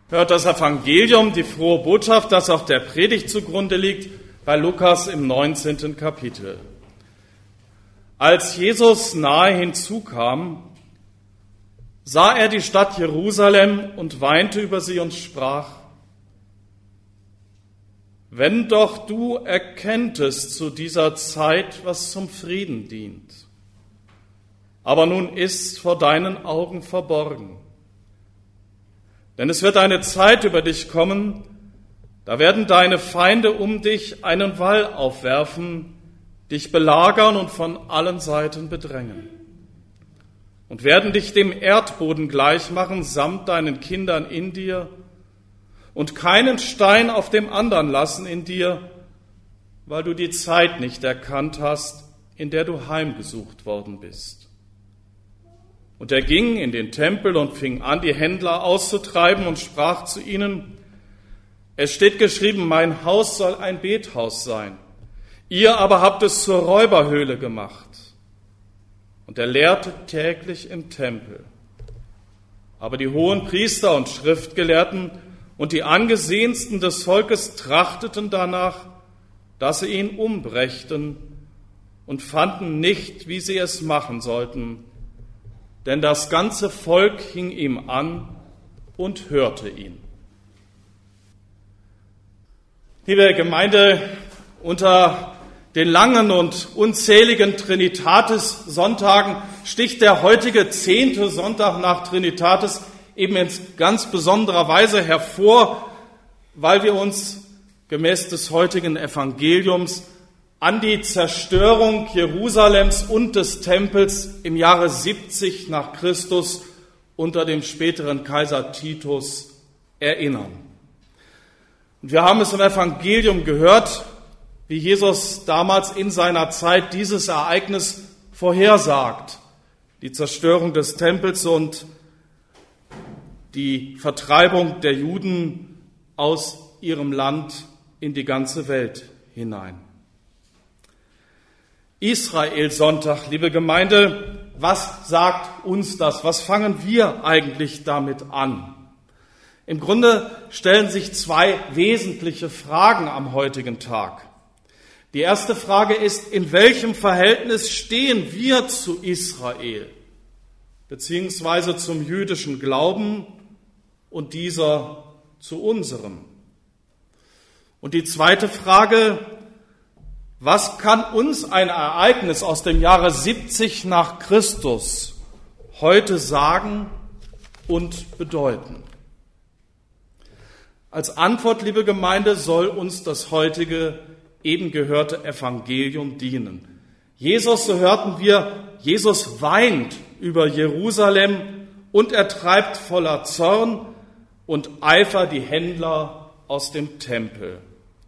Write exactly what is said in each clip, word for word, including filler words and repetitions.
Hört das Evangelium, die frohe Botschaft, das auch der Predigt zugrunde liegt, bei Lukas im neunzehnten Kapitel. Als Jesus nahe hinzukam, sah er die Stadt Jerusalem und weinte über sie und sprach: Wenn doch du erkenntest zu dieser Zeit, was zum Frieden dient. Aber nun ist's vor deinen Augen verborgen. Denn es wird eine Zeit über dich kommen, da werden deine Feinde um dich einen Wall aufwerfen, dich belagern und von allen Seiten bedrängen. Und werden dich dem Erdboden gleich machen, samt deinen Kindern in dir, und keinen Stein auf dem anderen lassen in dir, weil du die Zeit nicht erkannt hast, in der du heimgesucht worden bist. Und er ging in den Tempel und fing an, die Händler auszutreiben und sprach zu ihnen: Es steht geschrieben, mein Haus soll ein Bethaus sein. Ihr aber habt es zur Räuberhöhle gemacht. Und er lehrte täglich im Tempel. Aber die hohen Priester und Schriftgelehrten und die angesehensten des Volkes trachteten danach, dass sie ihn umbrächten, und fanden nicht, wie sie es machen sollten. Denn das ganze Volk hing ihm an und hörte ihn. Liebe Gemeinde, unter den langen und unzähligen Trinitatis-Sonntagen sticht der heutige zehnte Sonntag nach Trinitatis eben in ganz besonderer Weise hervor, weil wir uns gemäß des heutigen Evangeliums an die Zerstörung Jerusalems und des Tempels im Jahre siebzig nach Christus unter dem späteren Kaiser Titus erinnern. Und wir haben es im Evangelium gehört, wie Jesus damals in seiner Zeit dieses Ereignis vorhersagt, die Zerstörung des Tempels und die Vertreibung der Juden aus ihrem Land in die ganze Welt hinein. Israel-Sonntag, liebe Gemeinde, was sagt uns das? Was fangen wir eigentlich damit an? Im Grunde stellen sich zwei wesentliche Fragen am heutigen Tag. Die erste Frage ist, in welchem Verhältnis stehen wir zu Israel, beziehungsweise zum jüdischen Glauben und dieser zu unserem? Und die zweite Frage: Was kann uns ein Ereignis aus dem Jahre siebzig nach Christus heute sagen und bedeuten? Als Antwort, liebe Gemeinde, soll uns das heutige eben gehörte Evangelium dienen. Jesus, so hörten wir, Jesus weint über Jerusalem und er treibt voller Zorn und Eifer die Händler aus dem Tempel.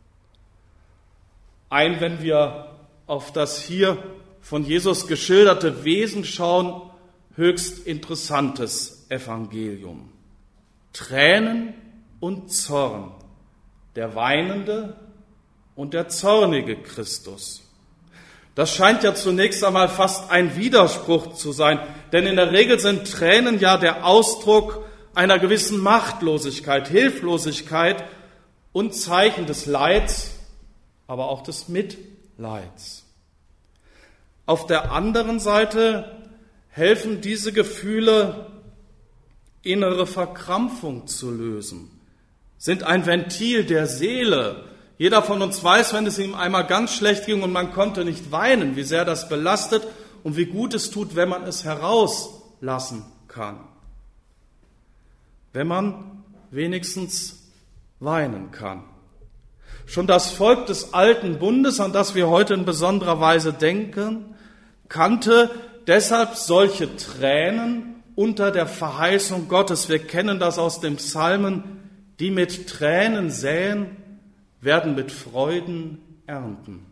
Ein, wenn wir auf das hier von Jesus geschilderte Wesen schauen, höchst interessantes Evangelium. Tränen und Zorn, der weinende und der zornige Christus. Das scheint ja zunächst einmal fast ein Widerspruch zu sein, denn in der Regel sind Tränen ja der Ausdruck einer gewissen Machtlosigkeit, Hilflosigkeit und Zeichen des Leids, aber auch des Mitleids. Auf der anderen Seite helfen diese Gefühle, innere Verkrampfung zu lösen, sind ein Ventil der Seele. Jeder von uns weiß, wenn es ihm einmal ganz schlecht ging und man konnte nicht weinen, wie sehr das belastet und wie gut es tut, wenn man es herauslassen kann. Wenn man wenigstens weinen kann. Schon das Volk des alten Bundes, an das wir heute in besonderer Weise denken, kannte deshalb solche Tränen unter der Verheißung Gottes. Wir kennen das aus dem Psalmen: Die mit Tränen säen, werden mit Freuden ernten.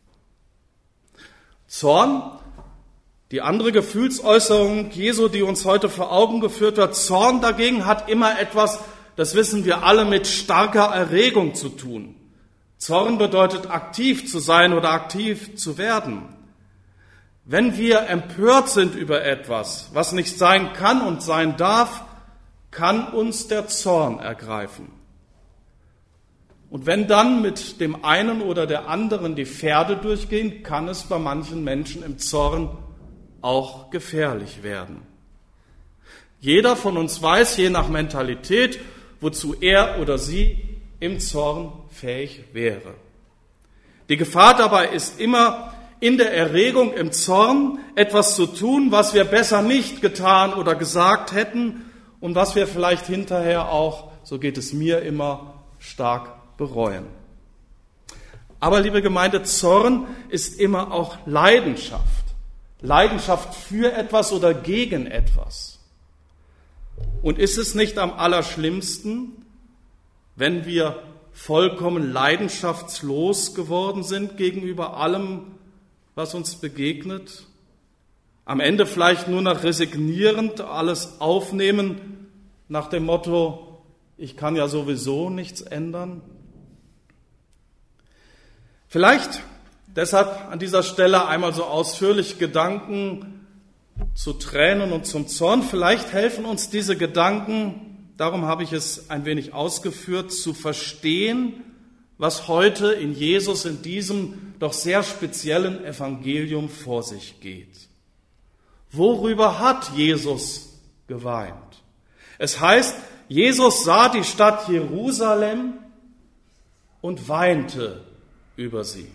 Zorn, die andere Gefühlsäußerung Jesu, die uns heute vor Augen geführt wird. Zorn dagegen hat immer etwas, das wissen wir alle, mit starker Erregung zu tun. Zorn bedeutet, aktiv zu sein oder aktiv zu werden. Wenn wir empört sind über etwas, was nicht sein kann und sein darf, kann uns der Zorn ergreifen. Und wenn dann mit dem einen oder der anderen die Pferde durchgehen, kann es bei manchen Menschen im Zorn auch gefährlich werden. Jeder von uns weiß, je nach Mentalität, wozu er oder sie im Zorn fähig wäre. Die Gefahr dabei ist immer, in der Erregung im Zorn etwas zu tun, was wir besser nicht getan oder gesagt hätten und was wir vielleicht hinterher auch, so geht es mir immer, stark bereuen. Aber liebe Gemeinde, Zorn ist immer auch Leidenschaft. Leidenschaft für etwas oder gegen etwas. Und ist es nicht am allerschlimmsten, wenn wir vollkommen leidenschaftslos geworden sind gegenüber allem, was uns begegnet? Am Ende vielleicht nur noch resignierend alles aufnehmen nach dem Motto, ich kann ja sowieso nichts ändern? Vielleicht deshalb an dieser Stelle einmal so ausführlich Gedanken zu Tränen und zum Zorn. Vielleicht helfen uns diese Gedanken, darum habe ich es ein wenig ausgeführt, zu verstehen, was heute in Jesus in diesem doch sehr speziellen Evangelium vor sich geht. Worüber hat Jesus geweint? Es heißt, Jesus sah die Stadt Jerusalem und weinte über sie.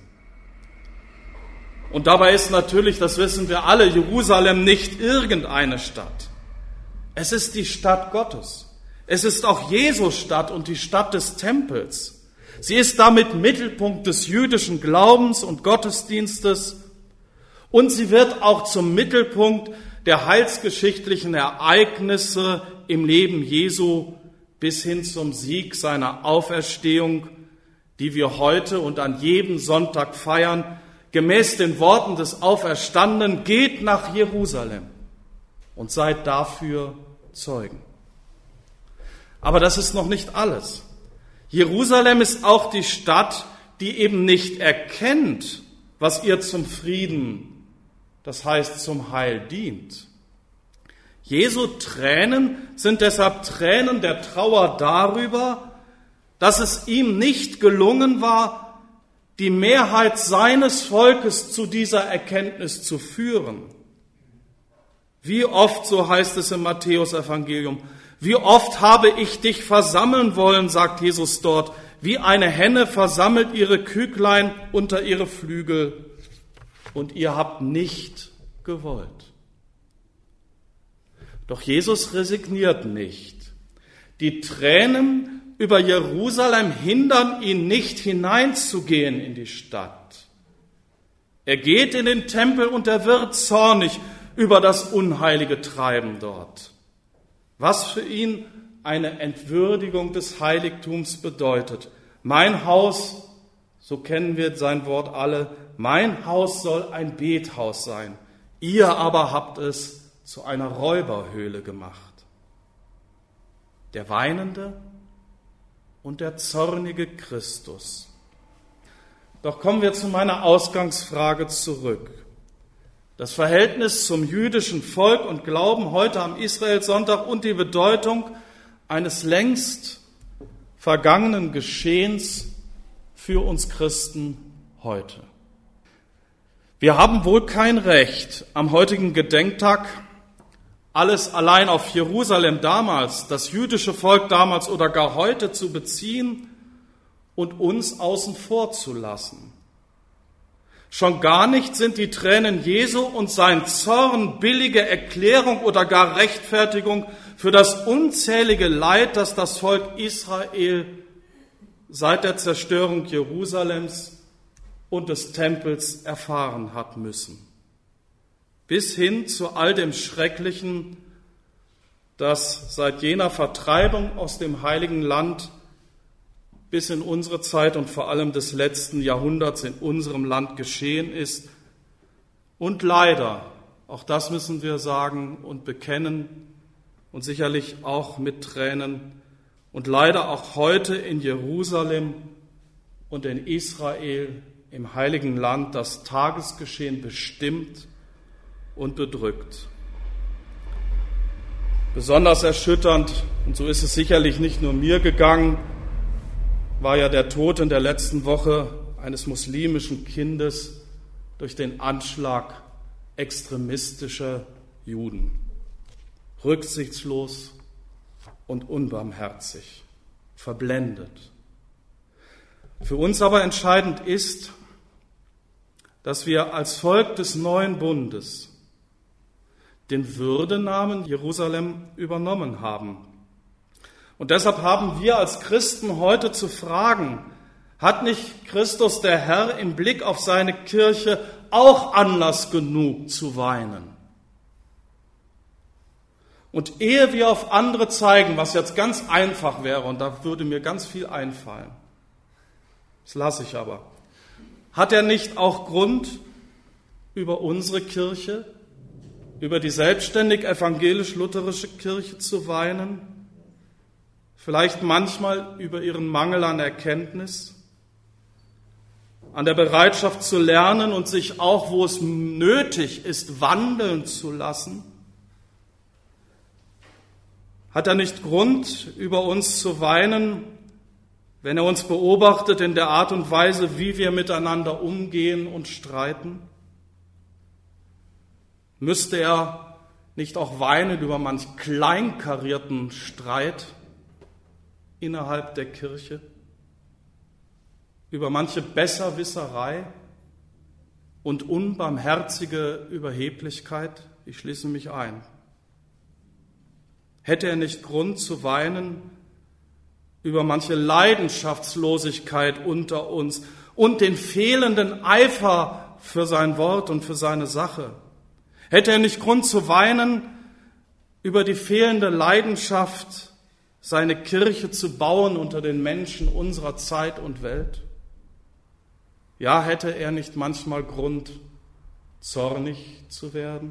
Und dabei ist natürlich, das wissen wir alle, Jerusalem nicht irgendeine Stadt. Es ist die Stadt Gottes. Es ist auch Jesus Stadt und die Stadt des Tempels. Sie ist damit Mittelpunkt des jüdischen Glaubens und Gottesdienstes und sie wird auch zum Mittelpunkt der heilsgeschichtlichen Ereignisse im Leben Jesu bis hin zum Sieg seiner Auferstehung, die wir heute und an jedem Sonntag feiern, gemäß den Worten des Auferstandenen, geht nach Jerusalem und seid dafür Zeugen. Aber das ist noch nicht alles. Jerusalem ist auch die Stadt, die eben nicht erkennt, was ihr zum Frieden, das heißt zum Heil dient. Jesu Tränen sind deshalb Tränen der Trauer darüber, dass es ihm nicht gelungen war, die Mehrheit seines Volkes zu dieser Erkenntnis zu führen. Wie oft, so heißt es im Matthäus-Evangelium, wie oft habe ich dich versammeln wollen, sagt Jesus dort, wie eine Henne versammelt ihre Küglein unter ihre Flügel, und ihr habt nicht gewollt. Doch Jesus resigniert nicht. Die Tränen über Jerusalem hindern ihn nicht, hineinzugehen in die Stadt. Er geht in den Tempel und er wird zornig über das unheilige Treiben dort. Was für ihn eine Entwürdigung des Heiligtums bedeutet. Mein Haus, so kennen wir sein Wort alle, mein Haus soll ein Bethaus sein. Ihr aber habt es zu einer Räuberhöhle gemacht. Der weinende und der zornige Christus. Doch kommen wir zu meiner Ausgangsfrage zurück. Das Verhältnis zum jüdischen Volk und Glauben heute am Israelsonntag und die Bedeutung eines längst vergangenen Geschehens für uns Christen heute. Wir haben wohl kein Recht, am heutigen Gedenktag alles allein auf Jerusalem damals, das jüdische Volk damals oder gar heute zu beziehen und uns außen vor zu lassen. Schon gar nicht sind die Tränen Jesu und sein Zorn billige Erklärung oder gar Rechtfertigung für das unzählige Leid, das das Volk Israel seit der Zerstörung Jerusalems und des Tempels erfahren hat müssen. Bis hin zu all dem Schrecklichen, das seit jener Vertreibung aus dem Heiligen Land bis in unsere Zeit und vor allem des letzten Jahrhunderts in unserem Land geschehen ist. Und leider, auch das müssen wir sagen und bekennen und sicherlich auch mit Tränen, und leider auch heute in Jerusalem und in Israel, im Heiligen Land, das Tagesgeschehen bestimmt und bedrückt. Besonders erschütternd, und so ist es sicherlich nicht nur mir gegangen, war ja der Tod in der letzten Woche eines muslimischen Kindes durch den Anschlag extremistischer Juden. Rücksichtslos und unbarmherzig, verblendet. Für uns aber entscheidend ist, dass wir als Volk des neuen Bundes den Würdenamen Jerusalem übernommen haben. Und deshalb haben wir als Christen heute zu fragen, hat nicht Christus der Herr im Blick auf seine Kirche auch Anlass genug zu weinen? Und ehe wir auf andere zeigen, was jetzt ganz einfach wäre, und da würde mir ganz viel einfallen, das lasse ich aber, hat er nicht auch Grund, über unsere Kirche, über die selbstständig evangelisch-lutherische Kirche zu weinen? Vielleicht manchmal über ihren Mangel an Erkenntnis, an der Bereitschaft zu lernen und sich auch, wo es nötig ist, wandeln zu lassen? Hat er nicht Grund, über uns zu weinen, wenn er uns beobachtet in der Art und Weise, wie wir miteinander umgehen und streiten? Müsste er nicht auch weinen über manch kleinkarierten Streit innerhalb der Kirche, über manche Besserwisserei und unbarmherzige Überheblichkeit? Ich schließe mich ein. Hätte er nicht Grund zu weinen über manche Leidenschaftslosigkeit unter uns und den fehlenden Eifer für sein Wort und für seine Sache? Hätte er nicht Grund zu weinen über die fehlende Leidenschaft, seine Kirche zu bauen unter den Menschen unserer Zeit und Welt? Ja, hätte er nicht manchmal Grund, zornig zu werden?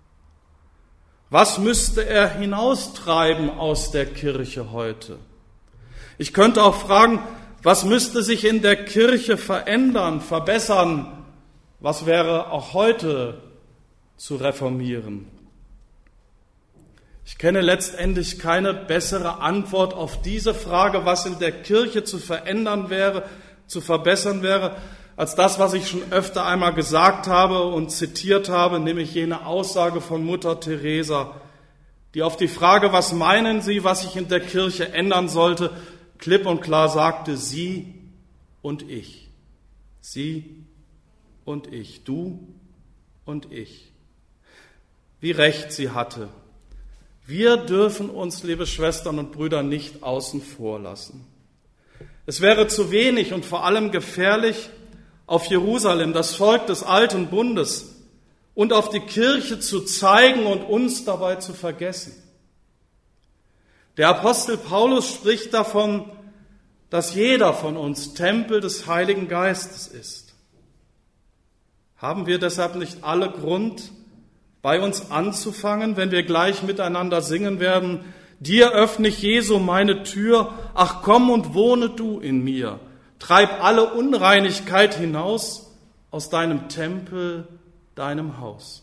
Was müsste er hinaustreiben aus der Kirche heute? Ich könnte auch fragen, was müsste sich in der Kirche verändern, verbessern? Was wäre auch heute zu reformieren? Ich kenne letztendlich keine bessere Antwort auf diese Frage, was in der Kirche zu verändern wäre, zu verbessern wäre, als das, was ich schon öfter einmal gesagt habe und zitiert habe, nämlich jene Aussage von Mutter Teresa, die auf die Frage, was meinen Sie, was sich in der Kirche ändern sollte, klipp und klar sagte, Sie und ich. Sie und ich, du und ich. Wie recht sie hatte. Wir dürfen uns, liebe Schwestern und Brüder, nicht außen vor lassen. Es wäre zu wenig und vor allem gefährlich, auf Jerusalem, das Volk des alten Bundes, und auf die Kirche zu zeigen und uns dabei zu vergessen. Der Apostel Paulus spricht davon, dass jeder von uns Tempel des Heiligen Geistes ist. Haben wir deshalb nicht alle Grund, bei uns anzufangen, wenn wir gleich miteinander singen werden, dir öffne ich, Jesu, meine Tür, ach komm und wohne du in mir. Treib alle Unreinigkeit hinaus aus deinem Tempel, deinem Haus.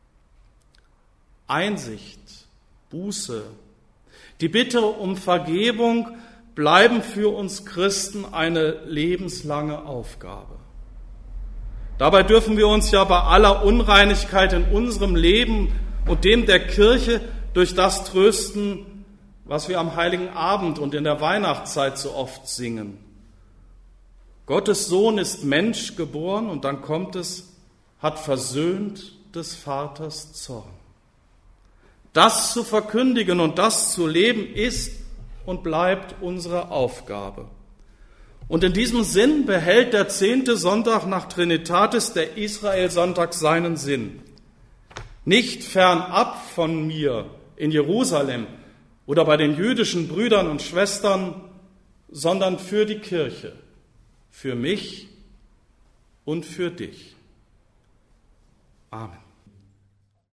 Einsicht, Buße, die Bitte um Vergebung bleiben für uns Christen eine lebenslange Aufgabe. Dabei dürfen wir uns ja bei aller Unreinigkeit in unserem Leben und dem der Kirche durch das trösten, was wir am Heiligen Abend und in der Weihnachtszeit so oft singen. Gottes Sohn ist Mensch geboren und dann kommt es, hat versöhnt des Vaters Zorn. Das zu verkündigen und das zu leben ist und bleibt unsere Aufgabe. Und in diesem Sinn behält der zehnte Sonntag nach Trinitatis, der Israel-Sonntag, seinen Sinn. Nicht fernab von mir in Jerusalem oder bei den jüdischen Brüdern und Schwestern, sondern für die Kirche, für mich und für dich. Amen.